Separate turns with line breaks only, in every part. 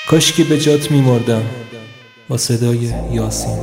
کاش که به جات میمردم با صدای یاسین.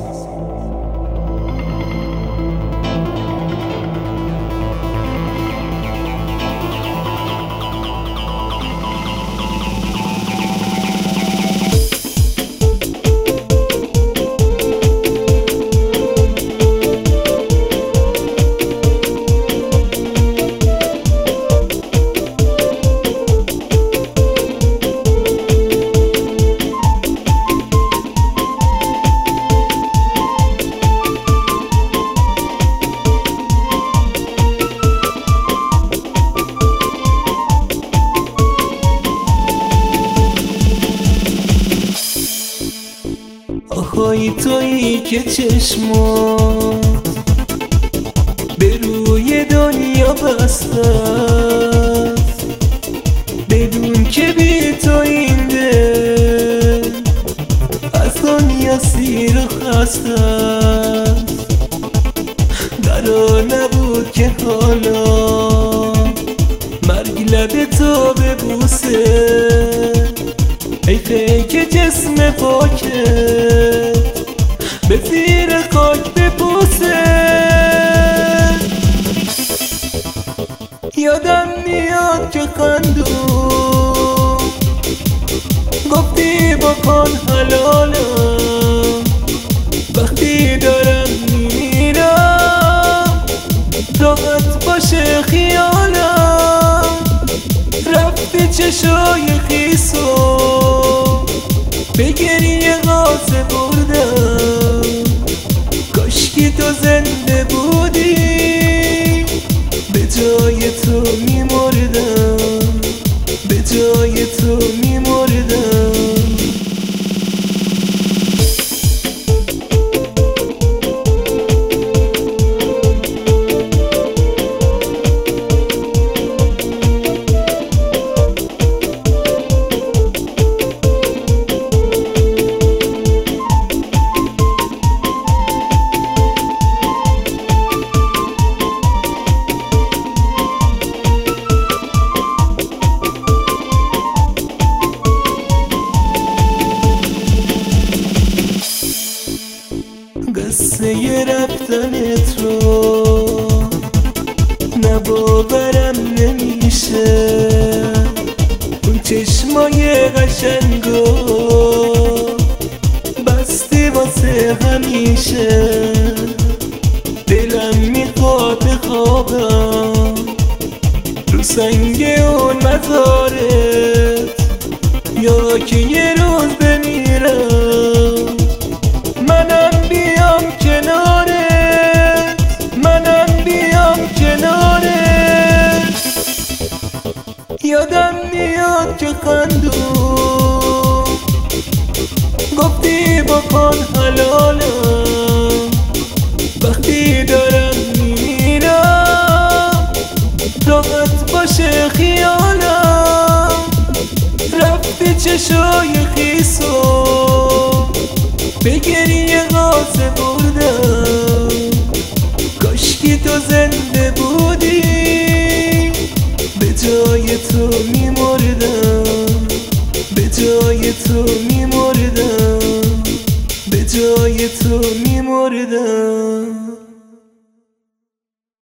آهای تویی که چشمات به روی دنیا بسته است، بدون که بی تو این دل از دنیا سیر و خسته است. قرار نبود که حالا مرگ لب تو ببوسه، حیفه که جسم پاکت به زیر خاک بپوسه. یادم میاد که خندون گفتی بکن حلالم، وقتی دارم میمیرم راحت باشه خیالم. رفتی چشای خیسو به گریه غازه بردم، کاشکی تو زنده بودی به جای تو میمردم، به جای تو میمردم. قصه رفتنت رو نباورم نمیشه، اون چشمای قشنگو بستی واسه همیشه. دلم میخواد بخوابم رو سنگ اون مزارت، یا که یه روز بمیرم منم بیام کنارت، منم بیام کنارت. یادم میاد که خندون گفتی بکن حلالم، وقتی دارم میمیرم راحت باشه خیالم. رفتی چشای خیسو به گریه غازه بردم، کاشکی تو زنده بود